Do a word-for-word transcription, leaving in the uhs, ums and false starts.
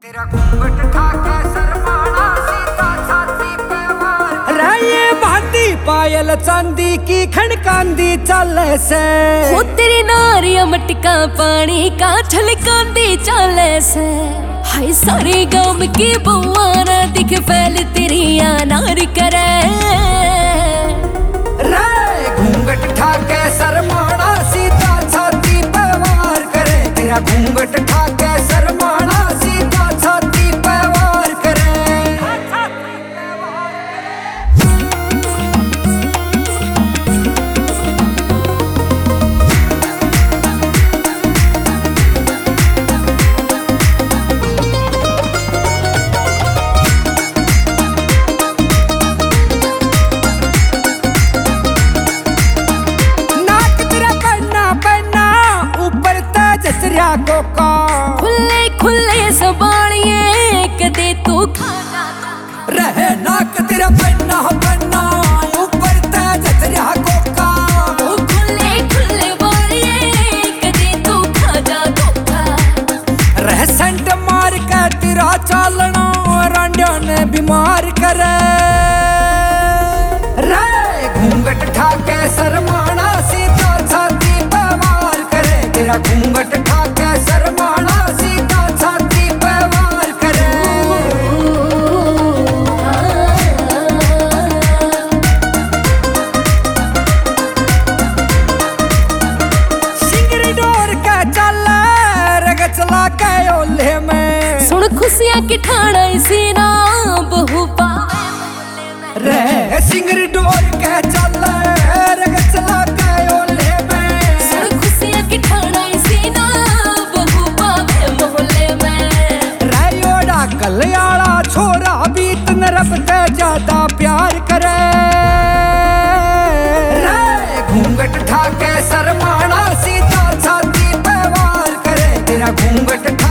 तेरा घूंघट ठाके शर्माना सीधा छाती पे वार रे ये भांती पायल चांदी की खड़कांदी चले से हो तेरी नारिया मटका पानी का छलकांदी चले से हाय सारे गांव की बुआ ना दिख फैल तेरी अनार करे रे घूंघट ठाके शर्माना सीधा छाती पे वार करे तेरा घूंघट ठाके शर्माना सीधा छाती पे वार करे कोका खुले खुले सबाणिए कदे तू खाना रहे नाक तेरा पन्ना पन्ना ऊपर तेज तेरा कोका ओ खुले खुले बाणिए कदे तू खाना धोखा रह सेंट मार के तेरा चालना रांडिया ने बीमार करे रे घूंघट ठाके शर्माना सीधा छाती पे वार करे तेरा घूंघट ठाके शर्माना सीधा छाती पे वार करे सिंगरी डोर के चले रग चला के ओले में सुन खुशियां की ठाणा इसी ना बहु पावे रे सिंगरी डोर के चले रग चला के ओले में सुन खुशियां की ठाणा इसी ना बहु पावे मोहल्ले में रायोड़ा कल्याणा छोरा बीत नरब ते ज्यादा प्यार करे रे घूंघट ठाके शर्माना सीधा छाती पे वार करे तेरा घूंघट